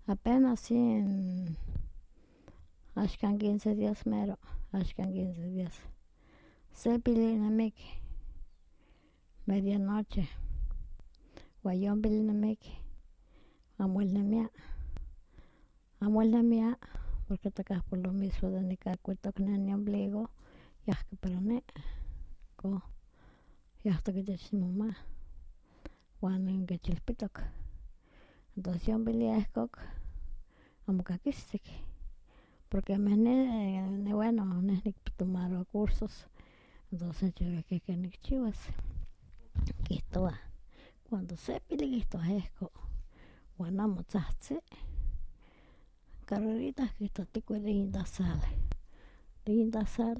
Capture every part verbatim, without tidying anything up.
Apenas sí, en axkan quince días mero, axkan quince días. Sepilinamiki, medianoche, guayompilinamiki, amuelnemia, amuelnemia, porque tocas por lo mismo de nicacuitok ni ombligo, yahki pero ne, ko, yahtokitech mamá, wan inkechilpitok. Entonces yombiliehkok, amo kakistik, porque me ne, bueno, ne niktomaro cursos, entonces yo que que nikchiwas, kihtowa, cuando sepili kihtowa ehko, wan amo tzahtzi, carreritas kihtowa tikui linda sal, linda sal,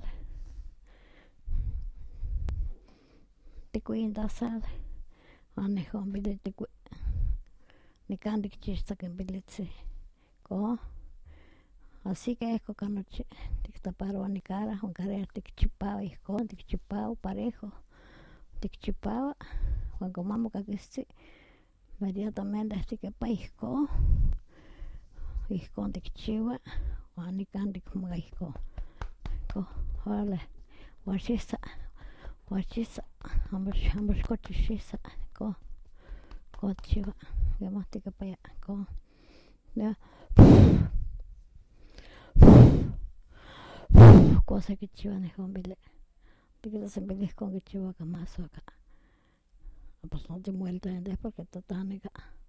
tikui linda sal, wan nehon pili tikui, nikan tikchixtok in pilitzi, ko, así que ehko ka nochi, tiktaparowa nicara, wan karer tikchipawa ihkon, tikchipawa parejo, tikchipawa, wan como amo kakistzi, inmediatamente tikepa ihkon, ihkon tikchiwa, wan nikan tikmaka ihkon, ihkon, orale, wan xisa, wan xisa, amo ixkochi xisa, ihkon, ihkon tikchiwa, kemah tikipaya ihkon, ya ihkon sekichiwa nehon pili, tikitas in pili ihkon kichiwaka masoka, pues no timoeltientos porque totani ka,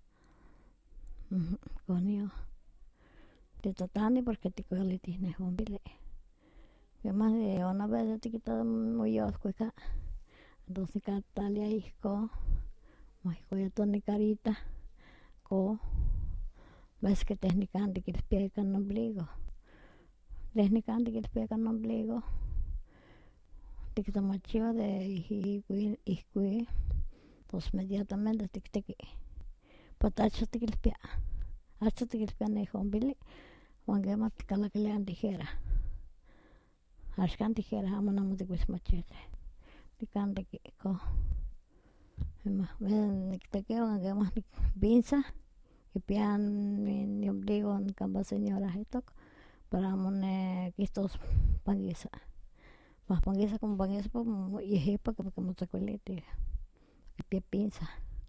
ihkon nion, titotani porque tikualitih nehon pili, kemah ona vez yotikita moyolkui ka, tos nikan titlalia ihkon, wan ihkon yetos nicarita, ko, ves que teh nikan tikilpia ika nombligo, teh nikan tikilpia ika nombligo, tiktomachiwa de ihkui, tos inmediatamente tikteki, pero achtoh tikilpia, achtoh tikilpia nehon pili, wan kemah tikalakilia in tijera, axkan tijera amo niamo tikuis machete, nikan teki ihkon, kemah nikteki wan kemah nikpinsa, kipia niombligo kampa señorahitok, para amo kihtos pankisa, mahpankisa como pankisa yehyepak porque motzakuilitin, kipia pinza,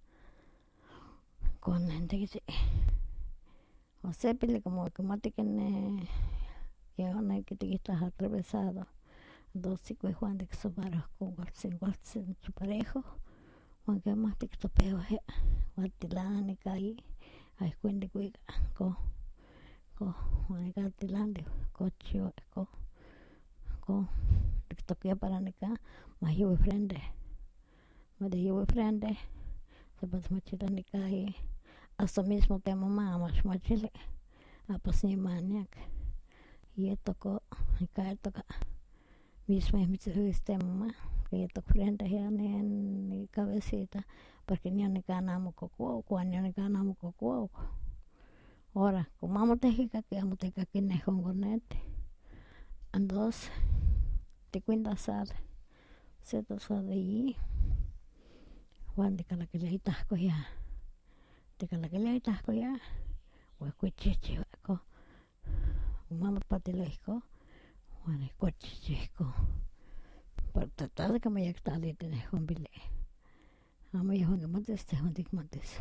ihkon ne nitekiti, wan se pili como kimati keni yehon tikihtowa atravesado, tos ikuih wan tiksoparowa kualtzin kualtzin nochi parejo, wan kemah tiktopewaya, wan titlana ika ihkuin tikuika, ihkon, ihkon, wan nikan tilantiw, ihkon tikchiwa ihkon, ihkon tiktokia para nikan mahyuwi frente, de yuwi frente, sempa tikmachilia nika asta mismo temama amo ixmachili, a pues nimaniak, yetoko nika yetoka, mismo ihmitziuis temama, yetok frente yan icabecita, porque nion nikan amo kokuawak, wan nion nikan amo kokuawak, hora como amo tehkikaki, amo tikkaki nehon konetih, antos tikuinta sal, se tosaliyi, wan tikalakilia itah koyah, tikalakilia itah koyah, wan ihkon tikchihchiwa ihkon, como amo tikpatilia ihkon, wan ihkon tikchihchiwa ihkon, pero tratar ika mayektlaliiti nehon pili, amo yehon kimatis tehwan tikmatis,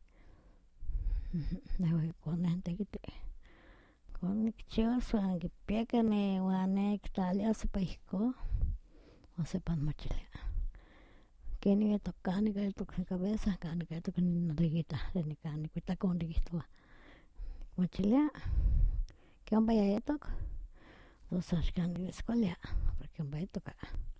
neh ihkon neh nitekiti, ihkon nikchiwas wan kipia keni wan niktlalia ocsepa ihkon, wan sepa nimochilia, kenin yetok kanika yetok icabeza, kanika yetok naliguita de nikan ikuitakon tikihtowa, nikmachilia ke ompa yayetok, tos axkan nikixkolia, porque ompa yetoka,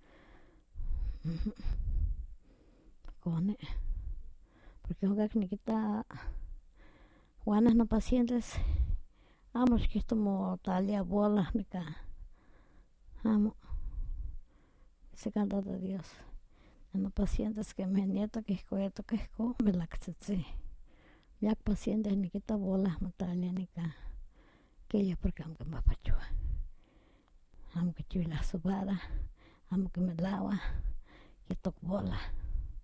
ihkon ne, porque onkak nikita wan neh nopacientes amo xikihto motlalia bola nikan, amo, sekan tata dios, nopacientes kemih nietok ihkon yetok ihkon melaktzitzin, miak pacientes nikita bola motlalia nikan, kiyah porque amo kinpahpachowah, amo kichiuilia sobada, amo kimelawah, yetok bola,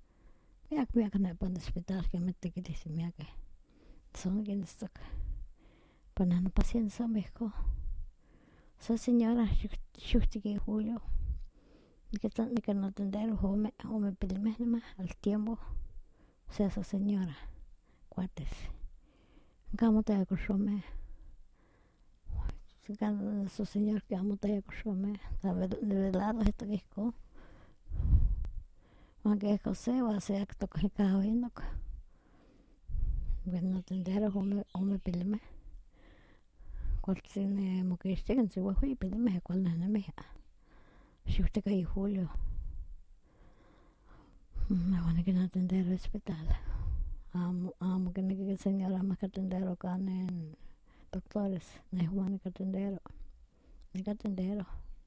miak miak nepa in hospital kemih tikitihtin miakeh, son nikinnitztoka. Panano paciencia mezco. Esa señora, shusti que Julio, ni que ni que no atender, o me, o me más al tiempo. O sea, esa señora, cuates. ¿Cómo te acostumbré? Su señor que amo te acostumbré. De velado esto que es co. Aunque es José, va a ser acto que cago viendo. Porque no atender, o me, o me pilme. Cual tiene moquiste en su bajo y pilme, cual no es mía. Si usted cae Julio. Me van a que no atender al hospital. Amo, amo que no que el señor ama que atender o en doctores. No es bueno que atender. No que atender.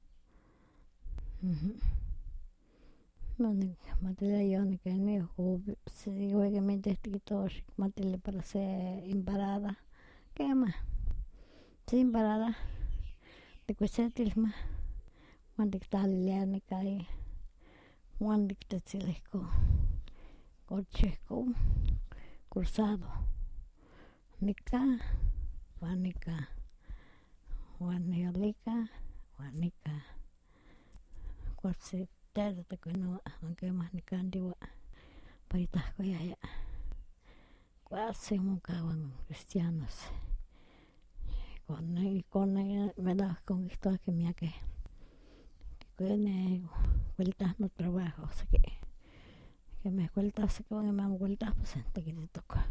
No, ni materia yo ni que ni si digo que me intestito materia para ser embarada. ¿Qué más? Sí, embarada. De que se tilma. Cuando está leer ni cae. Cuando está chileco. Cocheco. Cruzado. Nika. Juanica. Juaniolica. Juanica. Cuatse. Tada te no aunque más ni candiwa paitas ko ya cuase mukawan cristianos con con me da con esto que me que tiene vueltas no trabajo así que que me vueltas que me han vueltas pues te que te toca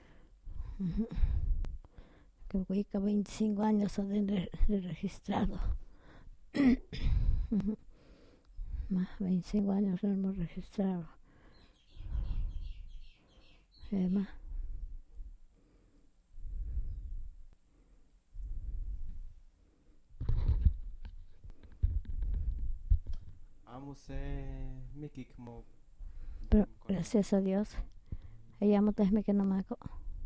que voy a veinticinco años de, de registrado. Más veinticinco años no hemos registrado. Eh, más. Vamos a Mickey como. Pero gracias a Dios. Ella no te es que no me hago.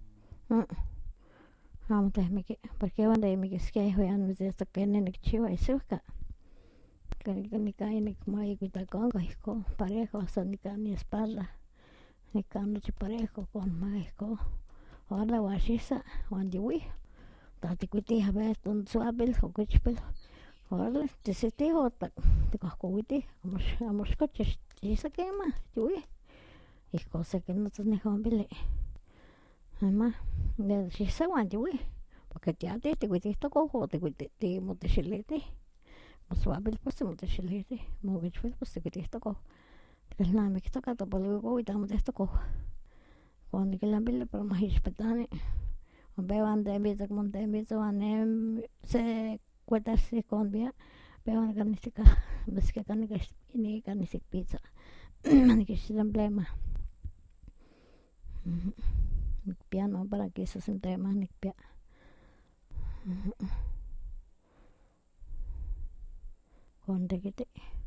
Vamos a me que porque cuando me que es que ya no es esto que en el chivo y suca. Que ni cae ni como hay que con con parejo hasta ni can ni espalda. Ni can no parejo con maesco. Ahora guachisa cuando vi. Tati cuiti a ver ton suabil o cuchipel. Ahora te se te hota. Te cojo cuiti. Vamos vamos coches. Y se quema. Yo vi. Y cosa que no te dejan bile. Mamá, le decía cuando vi. Porque te hace te cuiti esto cojo te cuiti te motechilete. Suabil pues se motechilete. Movichvel pues te cuiti esto cojo. El nada me quita cato por luego y estamos de esto cojo. Cuando que la bile pero más respetane. Veo ande visa como te visa ane se cuenta se convia. Veo una carnística. Ves que carne que ni carnística pizza. Ni que se emblema. Piano para que se siente más ni pia. Con de que te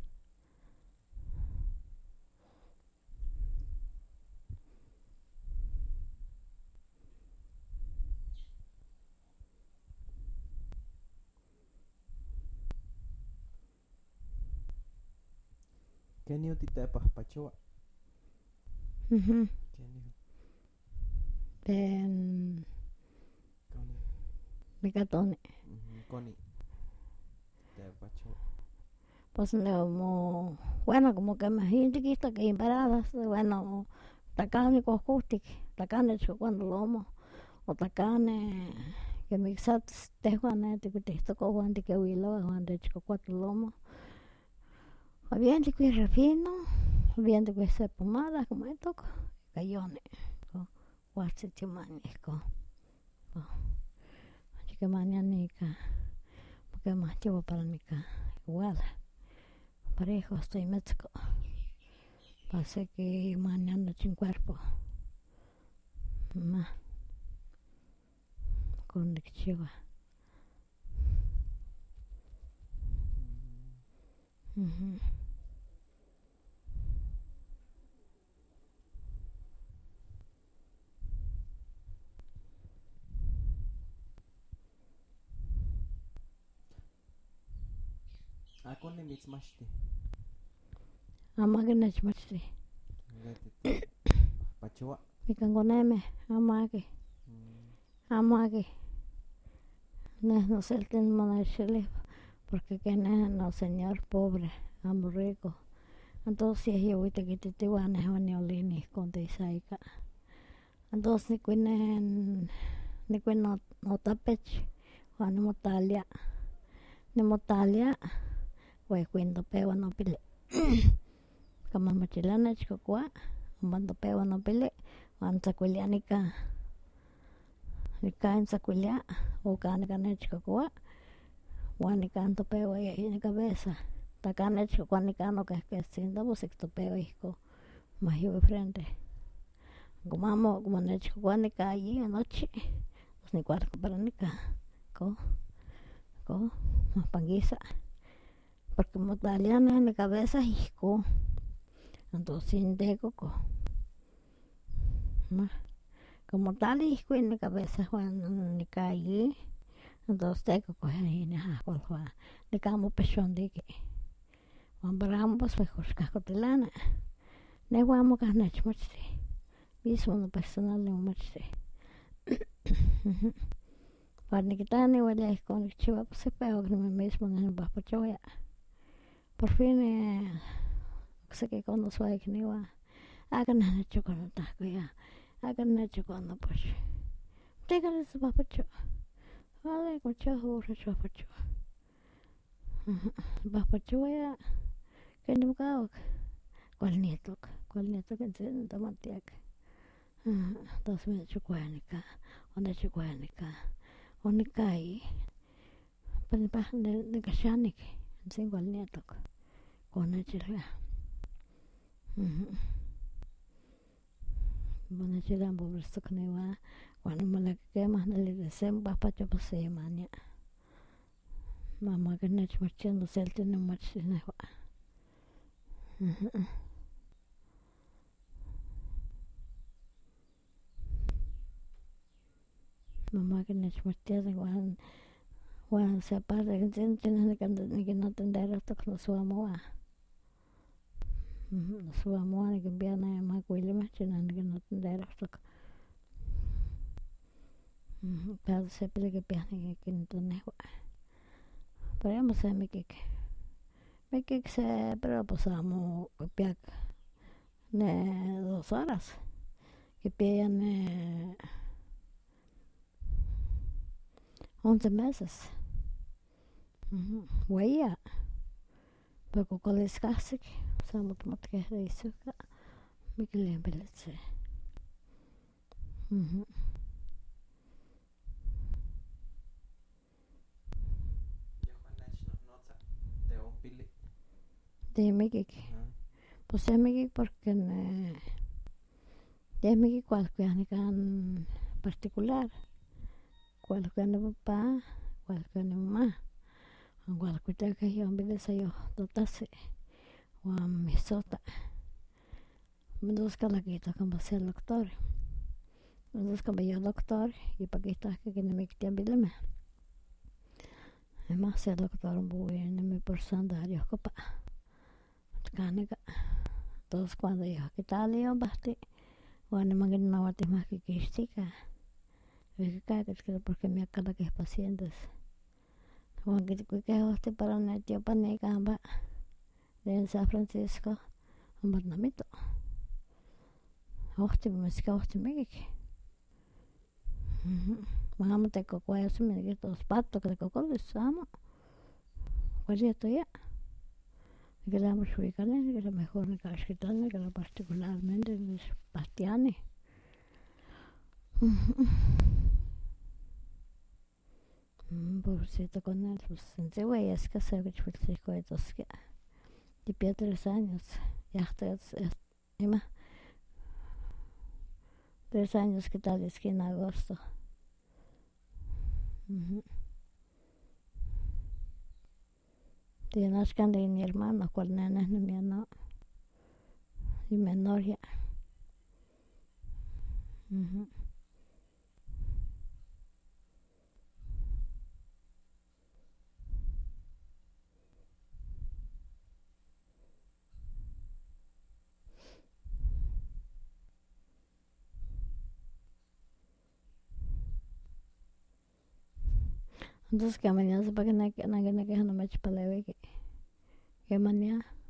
¿Qué niño te tapas pachoa? Mhm. ¿Qué niño? Ben Connie. Mecatone. Connie. Te pachoa. Pues no, bueno, como que más gente que está que embaradas, bueno, tacane coscustic, tacane cuando lomo, o tacane que mixat te juane te que te tocó juan de que huilo, juan de chico cuatro lomo. Habían de que refino, habían de que se pomada, como esto, cayone, guache chimanisco. Chica mañanica, porque más llevo para mi ca, igual. Parejo estoy médico. Pasé que mañana sin cuerpo. Mamá. Con chiva. Mhm. Ah, con el mix mashti. Ama que no es más sí. Pachoa. Me cangoneme, ama que. Ama que. Neh no selten monexilih, porque que neh no señor pobre, amo rico. Entonces yeh yowitequititiuah neh oniolini ihcon de isahika. Entonces nicui neh nicui no notapech uan nimotlalia, nimotlalia ua ihcon topewa nopili. Kamahmachilia nechkokua ompa topewa nopili uan tzakuilia nika, nika nitzakuilia o kan nika nechkokua uan nikan topewa yeh icabeza, tla kan nechkokua nikan okehkestzintla pos iktopewa ihkon mahyoui frente, como amo como nechkokua nika ayia nochi pos nikuahto para nika ihkon, ihkon mahpankisa, porque motlalia neh nicabeza ihkon, entos intekoko, mah comotlali ihkon nicabeza uan nika ayih entos tekoko niahahkolwa nikan mopehxontiki, uan para amo pos mejor xikahkotilana, nehua amo kah nechmachtih, mismo nopersonal onimomachti. Cuando nikita niwelia ihkon nikchiua pos nihpewa neh mismo nipahpachowaya, por fin okseki ihkon noswaikniuah aka neh nechokoi notahkoyah, aka nechokoi nopox, tleka nitpahpacho, amo nikonchiua favor nechpahpacho, nipahpachowaya ken nimokauak kuali nietoka, kuali nietoka in tamatiak, tos onechikoaya nika, onechikoaya nika, uan nika ayih nika xanik san kuali nietok, ihkon nechilwiah, ompa nechilwiah n pobres tokniuah uan nimoneki kemah neli se mopahpacho pos seyimania, amo akeh nechmachtia noselti nimomachti nehua. Amo akeh nechmachtia uan uan se aparte de intzintzin neh nikinotenderohtok nosiuamauan, nosiuamauan nikinpia makuilimeh tlen neh nikinotenderohtok, cada sepitl kipiah ikinto nehua, pero amo se mikik, mikik se pero pos amo kipiak ne dos horas, kipiaya ne once meses, weya, pero kokolis kahsik amo kimati keh de isoka mikilia n piltzin. Yehuan nechnohnotza de onpili. De mikik, pos yeh mikik porque ne yeh mikik kualkuiah nikan particular, kualkuia nopapa, kualkuia nimama, uan kualkuitoya keh yonpili sa yohtotahsi uan mihsota, tos kalakitoh ompa se doctor, tos como yeh doctor yipa kihtohkeh kinmiktiah n pilimeh, nimah se doctor ompa nemi por santa ariohkopa kan nika, tos cuando yeh okitlali ompahti uan niman kinnawati makikixtikan, wehkakitl porque miak kalakih pacientes, uan kitkuikeh ohtih para netiopani kampa de san Francisco ompa tlamito, ohtih maski ohtih mikik, uan amo tekokoaya semi nikihtos patok de kokolis, amo, kuali yetoya, nikilia amo xikwikali, nikilia mejor nikahxitlali nikilia particularmente nechpahtiani. Pobrecito konetl pos sentliue yeska se okichpiltzihkoitoskia, kipia tres años, yahtos imah tres años kitlaliskia in agosto. Tlen axkan de ihermano kuali nenehnemia no, imenor ya. Entonces que mañana se para que na que na que na que no me eche paleve que que mañana